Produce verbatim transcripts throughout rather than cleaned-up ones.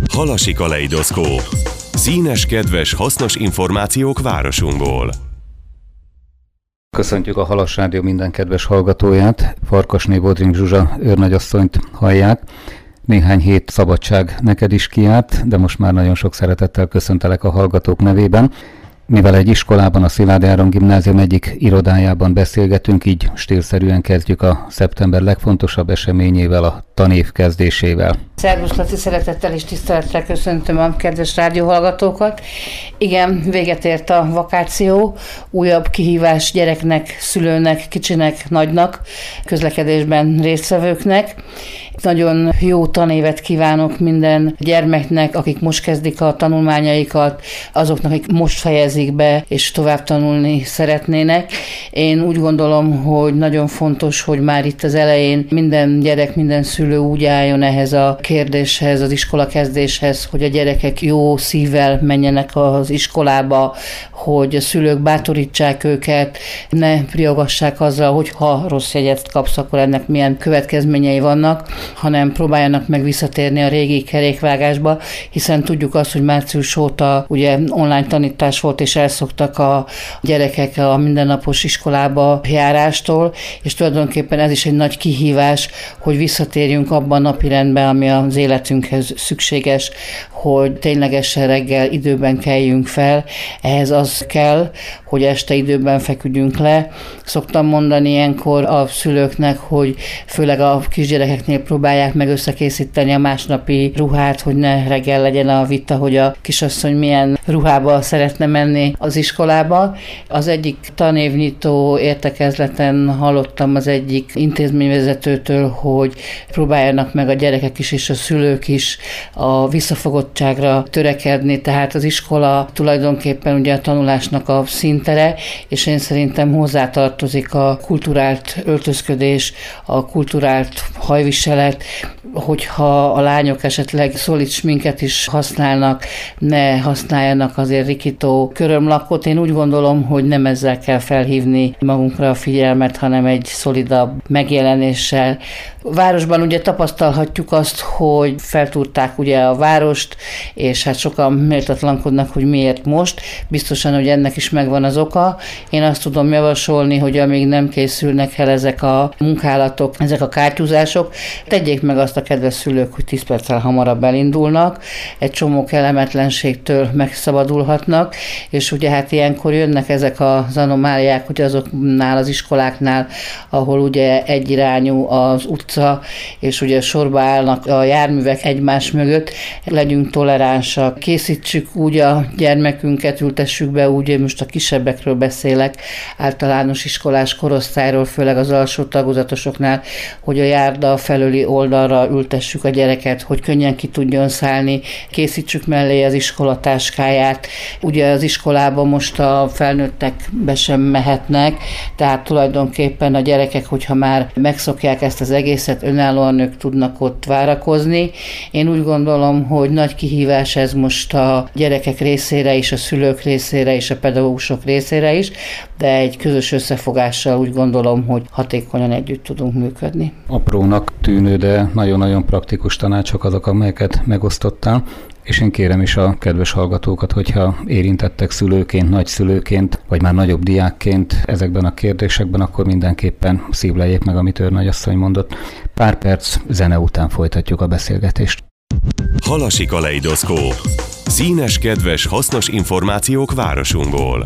Halasi kaleidoszkóp. Színes, kedves, hasznos információk városunkból. Köszöntjük a Halas Rádió minden kedves hallgatóját. Farkasné Bodring Zsuzsa őrnagyasszonyt hallják. Néhány hét szabadság neked is kijárt, de most már nagyon sok szeretettel köszöntelek a hallgatók nevében. Mivel egy iskolában, a Szilágyi Áron Gimnázium egyik irodájában beszélgetünk, így stílszerűen kezdjük a szeptember legfontosabb eseményével, a tanév kezdésével. Szervusz Laci, szeretettel és tisztelettel köszöntöm a kedves rádióhallgatókat. Igen, véget ért a vakáció, újabb kihívás gyereknek, szülőnek, kicsinek, nagynak, közlekedésben résztvevőknek. Nagyon jó tanévet kívánok minden gyermeknek, akik most kezdik a tanulmányaikat, azoknak, akik most fejezik be, és tovább tanulni szeretnének. Én úgy gondolom, hogy nagyon fontos, hogy már itt az elején minden gyerek, minden szülő úgy álljon ehhez a kérdéshez, az iskola kezdéshez, hogy a gyerekek jó szívvel menjenek az iskolába, hogy a szülők bátorítsák őket, ne riogassák azzal, hogy ha rossz jegyet kapsz, akkor ennek milyen következményei vannak, hanem próbáljanak meg visszatérni a régi kerékvágásba, hiszen tudjuk azt, hogy március óta ugye online tanítás volt, és elszoktak a gyerekek a mindennapos iskolába járástól, és tulajdonképpen ez is egy nagy kihívás, hogy visszatérjünk abban a napirendben, ami az életünkhez szükséges, hogy ténylegesen reggel időben keljünk fel. Ehhez az kell, hogy este időben feküdjünk le. Szoktam mondani ilyenkor a szülőknek, hogy főleg a kisgyerekeknél próbálják meg összekészíteni a másnapi ruhát, hogy ne reggel legyen a vita, hogy a kisasszony milyen ruhába szeretne menni az iskolába. Az egyik tanévnyitó értekezleten hallottam az egyik intézményvezetőtől, hogy próbáljanak meg a gyerekek is és a szülők is a visszafogottságra törekedni, tehát az iskola tulajdonképpen ugye a tanulásnak a színtere, és én szerintem hozzátartozik a kulturált öltözködés, a kulturált hajviselet, hogyha a lányok esetleg szolid sminket is használnak, ne használjanak azért rikító körömlakot. Én úgy gondolom, hogy nem ezzel kell felhívni magunkra a figyelmet, hanem egy szolidabb megjelenéssel. A városban ugye tapasztalhatjuk azt, hogy feltúrták ugye a várost, és hát sokan méltatlankodnak, hogy miért most. Biztosan, hogy ennek is megvan az oka. Én azt tudom javasolni, hogy amíg nem készülnek el ezek a munkálatok, ezek a kátyúzások, tegyék meg azt a kedves szülők, hogy tíz perccel hamarabb elindulnak, egy csomó kellemetlenségtől megszabadulhatnak, és ugye hát ilyenkor jönnek ezek az anomáliák, hogy azoknál az iskoláknál, ahol ugye egyirányú az utca, és ugye sorba állnak a járművek egymás mögött, legyünk toleránsak, készítsük úgy a gyermekünket, ültessük be úgy, én most a kisebbekről beszélek, általános iskolás korosztályról, főleg az alsó tagozatosoknál, hogy a járda felőli oldalra ültessük a gyereket, hogy könnyen ki tudjon szállni, készítsük mellé az iskolatáskáját. Ugye az iskolában most a felnőttek be sem mehetnek, tehát tulajdonképpen a gyerekek, hogyha már megszokják ezt az egészet, önállóan ők tudnak ott várakozni. Én úgy gondolom, hogy nagy kihívás ez most a gyerekek részére is, a szülők részére is, a pedagógusok részére is, de egy közös összefogással úgy gondolom, hogy hatékonyan együtt tudunk működni. Aprónak tűnő, de nagyon-nagyon praktikus tanácsok azok, amelyeket megosztottál, és én kérem is a kedves hallgatókat, hogyha érintettek szülőként, nagyszülőként, vagy már nagyobb diákként ezekben a kérdésekben, akkor mindenképpen szívleljék meg, amit őrnagyasszony mondott. Pár perc zene után folytatjuk a beszélgetést. Halasi kaleidoszkóp. Színes, kedves, hasznos információk városunkból.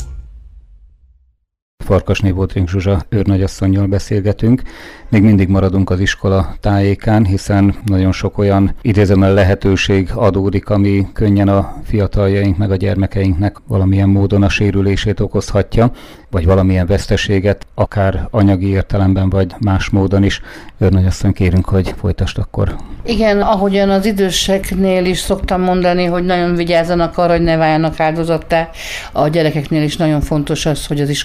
Farkasné Bodring Zsuzsa őrnagyasszonnyal beszélgetünk. Még mindig maradunk az iskola tájékán, hiszen nagyon sok olyan idézőmel lehetőség adódik, ami könnyen a fiataljaink meg a gyermekeinknek valamilyen módon a sérülését okozhatja, vagy valamilyen veszteséget, akár anyagi értelemben, vagy más módon is. Őrnagyasszony, kérünk, hogy folytasd akkor. Igen, ahogyan az időseknél is szoktam mondani, hogy nagyon vigyázzanak arra, hogy ne váljanak áldozattá. A gyerekeknél is nagyon fontos az, hogy az iskolában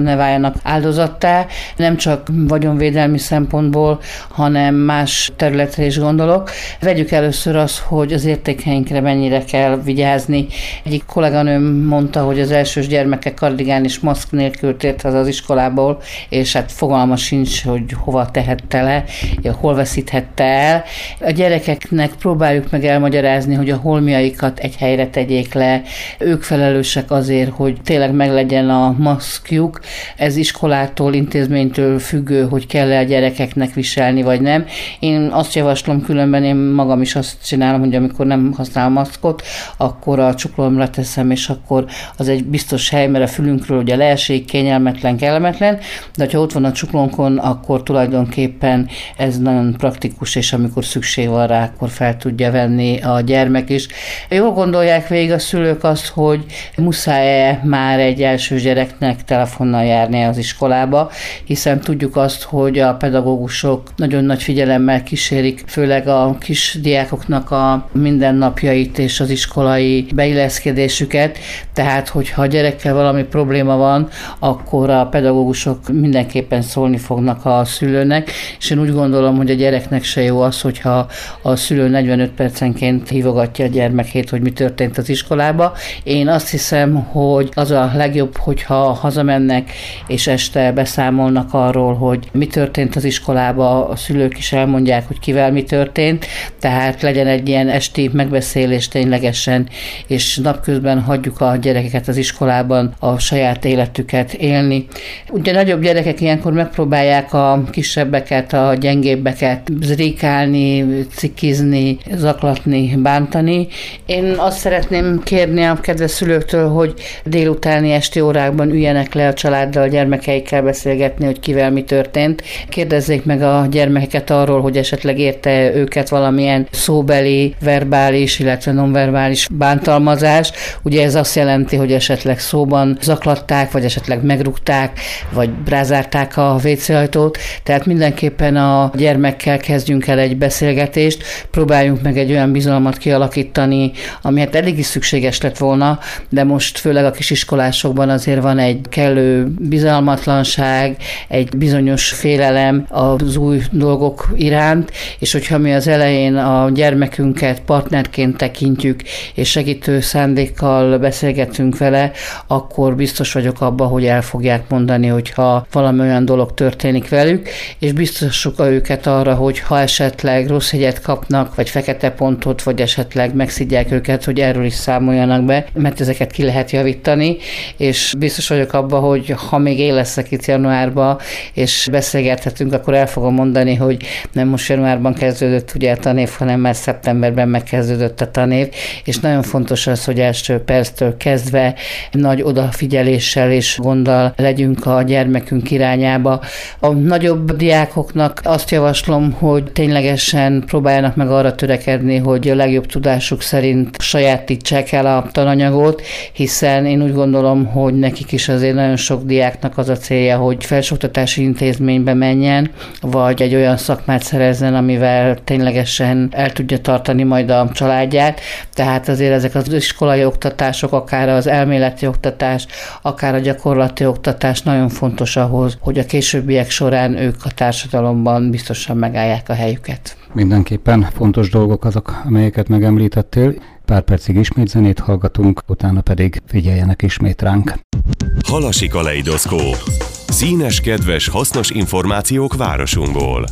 ne váljanak áldozattá, nem csak vagyonvédelmi szempontból, hanem más területre is gondolok. Vegyük először azt, hogy az értékeinkre mennyire kell vigyázni. Egyik kolléganőm mondta, hogy az elsős gyermeke kardigán és maszk nélkül tért haza az iskolából, és hát fogalma sincs, hogy hova tehette le, hol veszíthette el. A gyerekeknek próbáljuk meg elmagyarázni, hogy a holmiaikat egy helyre tegyék le. Ők felelősek azért, hogy tényleg meglegyen a maszkjuk. Ez iskolától, intézménytől függő, hogy kell-e a gyerekeknek viselni, vagy nem. Én azt javaslom, különben én magam is azt csinálom, hogy amikor nem használom maszkot, akkor a csuklómra teszem, és akkor az egy biztos hely, mert a fülünkről ugye leesik, kényelmetlen, kellemetlen, de ha ott van a csuklónkon, akkor tulajdonképpen ez nagyon praktikus, és amikor szükség van rá, akkor fel tudja venni a gyermek is. Jól gondolják végig a szülők azt, hogy muszáj-e már egy elsős gyereknek telefonnal járni az iskolába, hiszen tudjuk azt, hogy a pedagógusok nagyon nagy figyelemmel kísérik, főleg a kis diákoknak a mindennapjait és az iskolai beilleszkedésüket, tehát hogyha a gyerekkel valami probléma van, akkor a pedagógusok mindenképpen szólni fognak a szülőnek, és én úgy gondolom, hogy a gyereknek se jó az, hogyha a szülő negyvenöt percenként hívogatja a gyermekét, hogy mi történt az iskolába. Én azt hiszem, hogy az a legjobb, hogyha hazamennek, és este beszámolnak arról, hogy mi történt az iskolába, a szülők is elmondják, hogy kivel mi történt, tehát legyen egy ilyen esti megbeszélés ténylegesen, és napközben hagyjuk a gyerekeket az iskolában a saját életüket élni. Ugye nagyobb gyerekek ilyenkor megpróbálják a kisebbeket, a gyengébbeket zrikálni, cikizni, zaklatni, bántani. Én azt szeretném kérni a kedves szülőktől, hogy délutáni esti órákban üljenek le a családdal, a gyermekeikkel beszélgetni, hogy kivel mi történt. Kérdezzék meg a gyermekeket arról, hogy esetleg érte őket valamilyen szóbeli, verbális, illetve nonverbális bántalmazás. Ugye ez azt jelenti, hogy esetleg szóban zaklatták, vagy esetleg megrúgták, vagy brázárták a vécéajtót. Tehát mindenképpen a gyermekkel kezdjünk el egy beszélgetést, próbáljunk meg egy olyan bizalmat kialakítani, ami hát elég is szükséges lett volna, de most főleg a kisiskolásokban azért van egy kellő bizalmatlanság, egy bizonyos félelem az új dolgok iránt, és hogyha mi az elején a gyermekünket partnerként tekintjük, és segítő szándékkal beszélgetünk vele, akkor biztos vagyok abban, hogy el fogják mondani, hogyha valami olyan dolog történik velük, és biztosuk őket arra, hogy ha esetleg rossz jegyet kapnak, vagy fekete pontot, vagy esetleg megszidják őket, hogy erről is számoljanak be, mert ezeket ki lehet javítani, és biztos vagyok abban, hogy ha még én leszek itt januárban, és beszélgethetünk, akkor el fogom mondani, hogy nem most januárban kezdődött ugye a tanév, hanem már szeptemberben megkezdődött a tanév, és nagyon fontos az, hogy első perctől kezdve nagy odafigyeléssel és gonddal legyünk a gyermekünk irányába. A nagyobb diákoknak azt javaslom, hogy ténylegesen próbáljanak meg arra törekedni, hogy a legjobb tudásuk szerint sajátítsák el a tananyagot, hiszen én úgy gondolom, hogy nekik is azért nagyon sok diáknak az a célja, hogy felsőoktatási intézménybe menjen, vagy egy olyan szakmát szerezzen, amivel ténylegesen el tudja tartani majd a családját. Tehát azért ezek az iskolai oktatások, akár az elméleti oktatás, akár a gyakorlati oktatás nagyon fontos ahhoz, hogy a későbbiek során ők a társadalomban biztosan megállják a helyüket. Mindenképpen fontos dolgok azok, amelyeket megemlítettél. Pár percig ismét zenét hallgatunk, utána pedig figyeljenek ismét ránk. Halasi kaleidoszkóp. Színes, kedves, hasznos információk városunkból.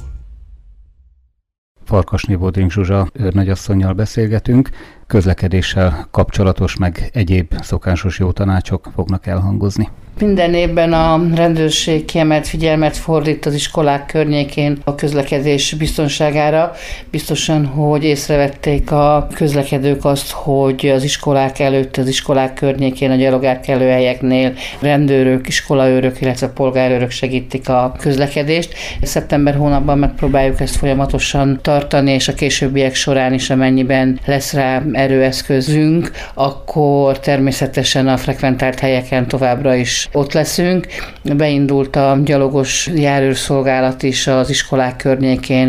Farkasné Bodring Zsuzsa őrnagyasszonnyal beszélgetünk, közlekedéssel kapcsolatos, meg egyéb szokásos jó tanácsok fognak elhangozni. Minden évben a rendőrség kiemelt figyelmet fordít az iskolák környékén a közlekedés biztonságára. Biztosan, hogy észrevették a közlekedők azt, hogy az iskolák előtt, az iskolák környékén, a gyalogátkelő helyeknél rendőrök, iskolaőrök, illetve polgárőrök segítik a közlekedést. Szeptember hónapban megpróbáljuk ezt folyamatosan tartani, és a későbbiek során is, amennyiben lesz rá erőeszközünk, akkor természetesen a frekventált helyeken továbbra is ott leszünk. Beindult a gyalogos járőrszolgálat is az iskolák környékén,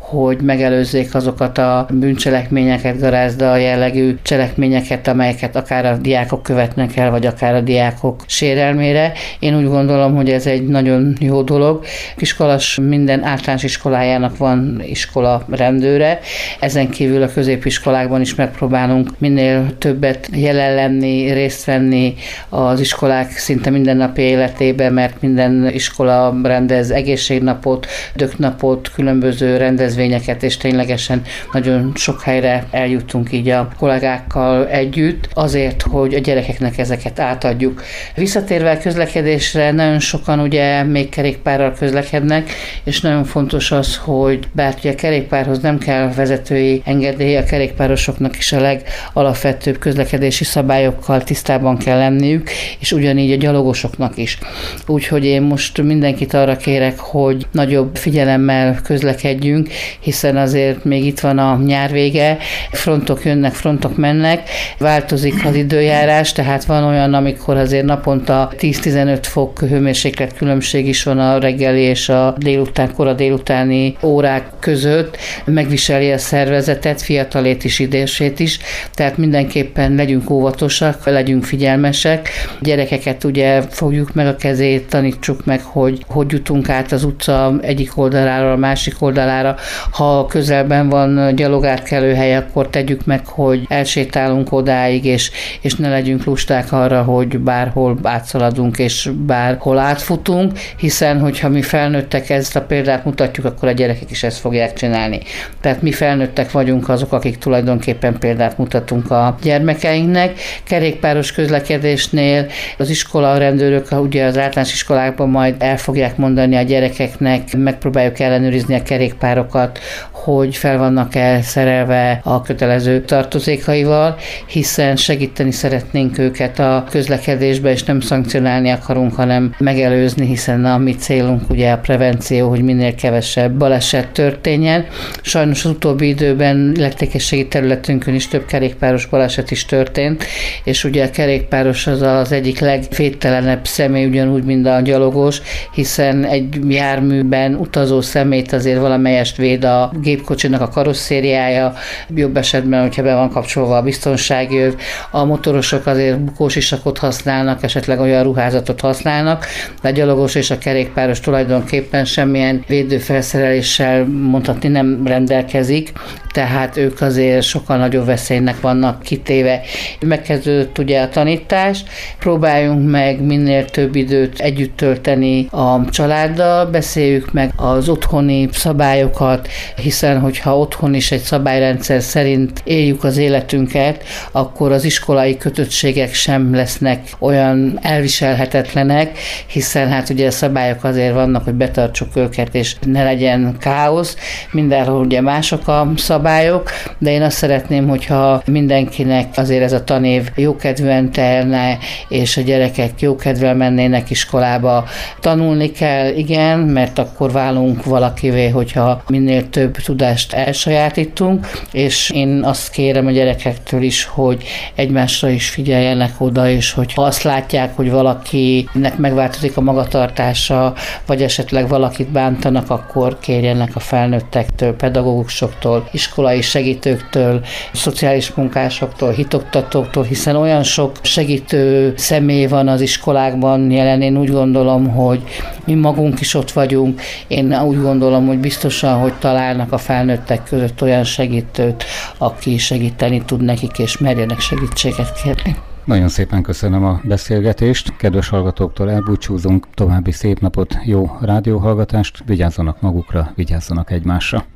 hogy megelőzzék azokat a bűncselekményeket, garázda jellegű cselekményeket, amelyeket akár a diákok követnek el, vagy akár a diákok sérelmére. Én úgy gondolom, hogy ez egy nagyon jó dolog. Kiskalas minden általános iskolájának van iskola rendőre, ezen kívül a középiskolákban is megpróbálunk minél többet jelen lenni, részt venni az iskolák szinte mindennapi életében, mert minden iskola rendez egészségnapot, döknapot, különböző rendezvényeket, és ténylegesen nagyon sok helyre eljutunk így a kollégákkal együtt, azért, hogy a gyerekeknek ezeket átadjuk. Visszatérve a közlekedésre, nagyon sokan ugye még kerékpárral közlekednek, és nagyon fontos az, hogy bár ugye a kerékpárhoz nem kell vezetői engedély, a kerékpárosoknak is a legalapvetőbb közlekedési szabályokkal tisztában kell lenniük, és ugyanígy a gyalogosoknak is. Úgyhogy én most mindenkit arra kérek, hogy nagyobb figyelemmel közlekedjünk, hiszen azért még itt van a nyár vége, frontok jönnek, frontok mennek, változik az időjárás, tehát van olyan, amikor azért naponta tíz-tizenöt fok hőmérséklet különbség is van a reggeli és a délután, kora délutáni órák között, megviseli a szervezetet, fiatalét is, idősét is, tehát mindenképpen legyünk óvatosak, legyünk figyelmesek, gyerekeket ugye fogjuk meg a kezét, tanítsuk meg, hogy hogy jutunk át az utca egyik oldalára a másik oldalára. Ha közelben van gyalogátkelő hely, akkor tegyük meg, hogy elsétálunk odáig, és, és ne legyünk lusták arra, hogy bárhol átszaladunk, és bárhol átfutunk, hiszen hogyha mi felnőttek ezt a példát mutatjuk, akkor a gyerekek is ezt fogják csinálni. Tehát mi felnőttek vagyunk azok, akik tulajdonképpen példát mutatunk a gyermekeinknek. Kerékpáros közlekedésnél az iskola rendőrök ugye az általános iskolákban majd el fogják mondani a gyerekeknek, megpróbáljuk ellenőrizni a kerékpárokat, hogy fel vannak-e szerelve a kötelező tartozékaival, hiszen segíteni szeretnénk őket a közlekedésbe, és nem szankcionálni akarunk, hanem megelőzni, hiszen a mi célunk ugye a prevenció, hogy minél kevesebb baleset történjen. Sajnos az utóbbi időben illetékességi területünkön is több kerékpáros baleset is történt, és ugye a kerékpáros az az egyik legvédtelenebb személy, ugyanúgy, mint a gyalogos, hiszen egy járműben utazó személyt azért valamelyest véd a gépkocsinak a karosszériája, jobb esetben, hogyha be van kapcsolva a biztonsági öv. A motorosok azért bukósisakot használnak, esetleg olyan ruházatot használnak, de a gyalogos és a kerékpáros tulajdonképpen semmilyen védőfelszereléssel mondhatni nem rendelkezik, tehát ők azért sokkal nagyobb veszélynek vannak kitéve. Megkezdődött ugye a tanítás, próbáljunk meg minél több időt együtt tölteni a családdal, beszéljük meg az otthoni szabályokat, hiszen hogyha otthon is egy szabályrendszer szerint éljük az életünket, akkor az iskolai kötöttségek sem lesznek olyan elviselhetetlenek, hiszen hát ugye a szabályok azért vannak, hogy betartsuk őket, és ne legyen káosz. Mindenhol ugye mások a szabályok, de én azt szeretném, hogyha mindenkinek azért ez a tanév jókedvűen telne, és a gyerekek jókedvel mennének iskolába. Tanulni kell, igen, mert akkor válunk valakivé, hogyha minél több tudást elsajátítunk, és én azt kérem a gyerekektől is, hogy egymásra is figyeljenek oda, és hogy ha azt látják, hogy valakinek megváltozik a magatartása, vagy esetleg valakit bántanak, akkor kérjenek a felnőttektől, pedagógusoktól, iskolai segítőktől, szociális munkásoktól, hitoktatóktól, hiszen olyan sok segítő személy van az iskolákban jelen. Én úgy gondolom, hogy mi magunk is ott vagyunk. Én úgy gondolom, hogy biztosan, hogy találnak a felnőttek között olyan segítőt, aki segíteni tud nekik, és merjenek segítséget kérni. Nagyon szépen köszönöm a beszélgetést, kedves hallgatóktól elbúcsúzunk, további szép napot, jó rádióhallgatást, vigyázzanak magukra, vigyázzanak egymásra.